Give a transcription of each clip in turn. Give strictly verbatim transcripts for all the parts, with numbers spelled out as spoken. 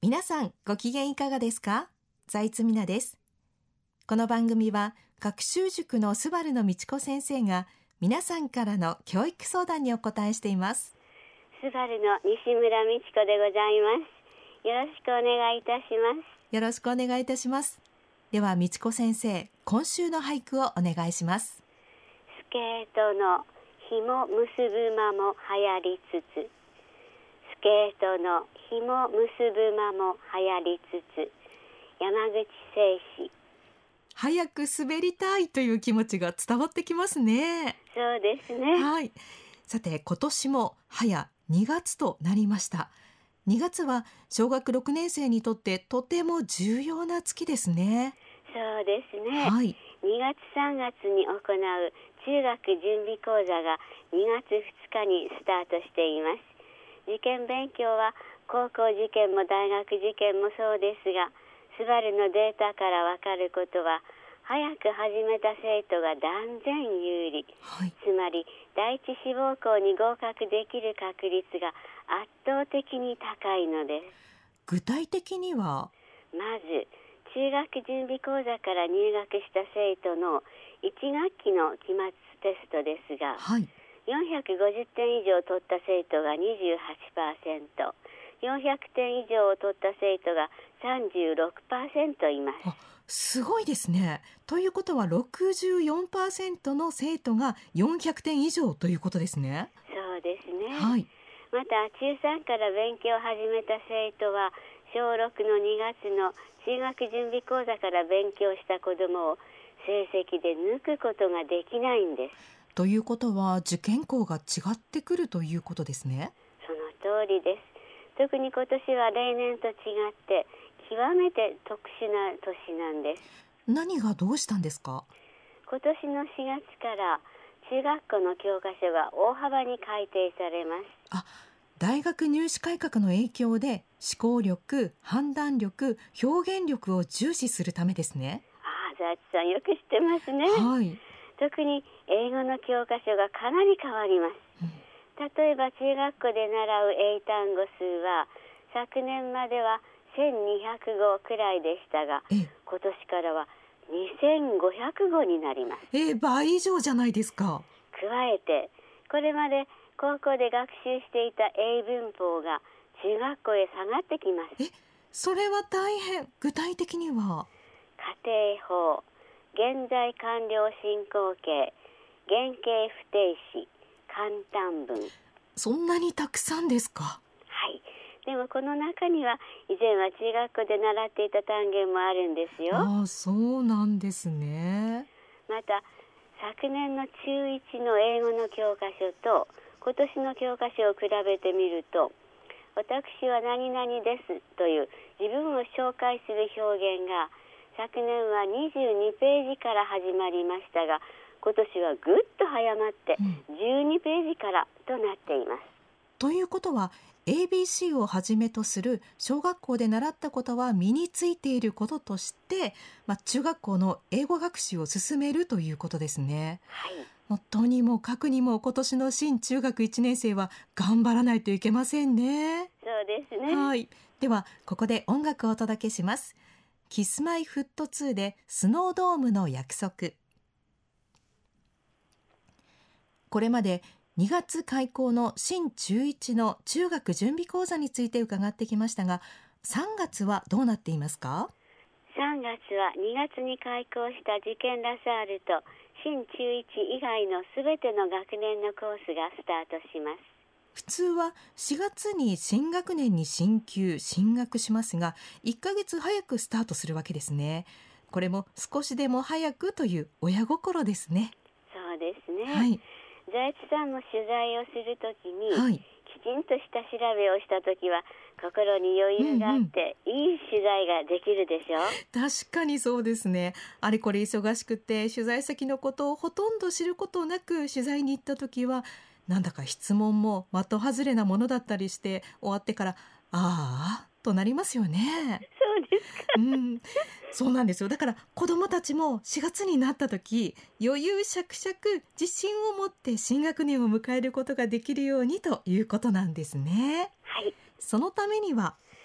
皆さんご機嫌いかがですか？財津美奈です。この番組は学習塾のスバルの道子先生が皆さんからの教育相談にお答えしています。 スバルの西村美智子でございます。よろしくお願いいたします。 よろしくお願いいたします。では美智子先生、今週の俳句をお願いします。 スケートの紐結ぶ間も流行りつつ、スケートの紐結ぶ間も流行りつつ、山口清史。 早く滑りたいという気持ちが伝わってきますね。 そうですね。 はい。さて、今年も早にがつとなりました。にがつは小学ろくねん生にとってとても重要な月ですね。 そうですね。 はい。 にがつさんがつに行う中学準備講座がにがつふつかにスタートしています。受験勉強は高校受験も大学受験もそうですが、スバルのデータからわかることは、早く始めた生徒が断然有利、 はい、 つまり第一志望校に合格できる確率が圧倒的に高いのです。 具体的には、 まず中学準備講座から入学した生徒のいち学期の期末テストですが、 はい、 よんひゃくごじゅってん以上取った生徒が にじゅうはちパーセント、よんひゃくてん以上を取った生徒が さんじゅうろくパーセント います。 あ、すごいですね。ということは ろくじゅうよんパーセント の生徒がよんひゃくてん以上ということですね。 そうですね。 はい、 また中さんから勉強を始めた生徒はしょうろくのにがつの中学準備講座から勉強した子どもを成績で抜くことができないんです。 ということは受験校が違ってくるということですね。 その通りです。特に今年は例年と違って極めて特殊な年なんです。 何がどうしたんですか？ 今年のしがつから中学校の教科書が大幅に改訂されます。 あ、大学入試改革の影響で思考力、判断力、表現力を重視するためですね。 ああ、財津さんよく知ってますね。 はい。 特に英語の教科書がかなり変わります。うん、例えば中学校で習う英単語数は昨年まではせんにひゃくごくらいでしたが、今年からはにせんごひゃくごになります。 えー、倍以上じゃないですか。 加えてこれまで高校で学習していた英文法が中学校へ下がってきます。 え、それは大変。具体的には家庭法、現在完了進行形、原型不定詞、簡単文。 そんなにたくさんですか？ はい。でもこの中には以前は中学校で習っていた単元もあるんですよ。 ああ、そうなんですね。 また昨年の中いちの英語の教科書と今年の教科書を比べてみると、私は何々ですという自分を紹介する表現が昨年はにじゅうにページから始まりましたが、今年はぐっと早まってじゅうにページからとなっています。うん、 ということは エービーシー をはじめとする小学校で習ったことは身についていることとして、まあ、中学校の英語学習を進めるということですね。 はい。 もうとにもかくにも今年の新中学いちねん生は頑張らないといけませんね。 そうですね。 はい。ではここで音楽をお届けします。キスマイフットツーでスノードームの約束。これまでにがつ開校の新中いちの中学準備講座について伺ってきましたが、さんがつはどうなっていますか？ さんがつはにがつに開校した受験ラサールと新中いち以外のすべての学年のコースがスタートします。 普通はしがつに新学年に進級進学しますが、いっかげつ早くスタートするわけですね。これも少しでも早くという親心ですね。 そうですね。 はい。 財津さんも取材をするときに、 はい、 きちんとした調べをしたときは心に余裕があって、うんうん、いい取材ができるでしょう。 確かにそうですね。あれこれ忙しくて取材先のことをほとんど知ることなく取材に行ったときは、なんだか質問も的外れなものだったりして終わってからああとなりますよね。 そうですか、 うん、そうなんですよ。だから子どもたちもしがつになった時余裕しゃくしゃく自信を持って新学年を迎えることができるようにということなんですね。 はい。 そのためには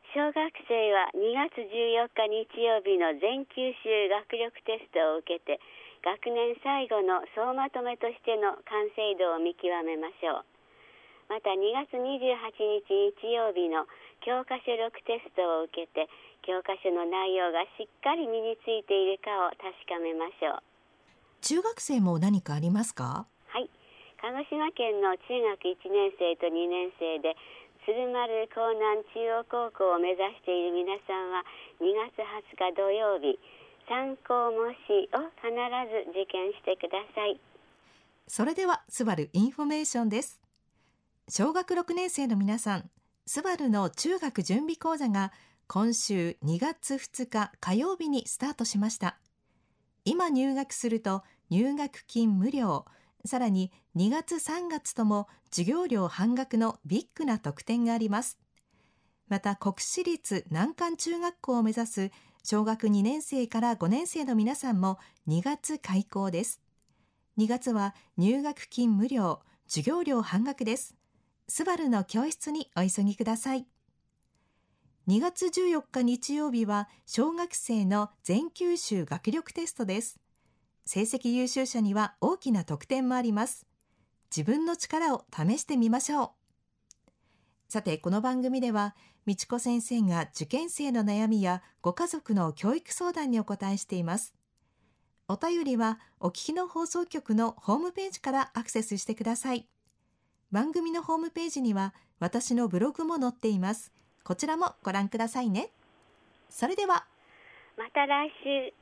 小学生はにがつじゅうよっか日曜日の全九州学力テストを受けて、学年最後の総まとめとしての完成度を見極めましょう。またにがつにじゅうはちにち日曜日の教科書力テストを受けて、教科書の内容がしっかり身についているかを確かめましょう。 中学生も何かありますか？ はい、鹿児島県の中学いちねん生とにねん生で鶴丸江南中央高校を目指している皆さんは、にがつはつか土曜日、参考模試を必ず受験してください。 それではスバルインフォメーションです。小学ろくねん生の皆さん、スバルの中学準備講座が今週にがつふつか火曜日にスタートしました。今入学すると入学金無料、さらににがつさんがつとも授業料半額のビッグな特典があります。また国私立難関中学校を目指す小学にねん生からごねん生の皆さんもにがつ開校です。にがつは入学金無料、授業料半額です。スバルの教室にお急ぎください。にがつじゅうよっか日曜日は小学生の全九州学力テストです。成績優秀者には大きな特典もあります。自分の力を試してみましょう。さて、この番組では、美智子先生が受験生の悩みやご家族の教育相談にお答えしています。お便りはお聞きの放送局のホームページからアクセスしてください。番組のホームページには私のブログも載っています。こちらもご覧くださいね。それではまた来週。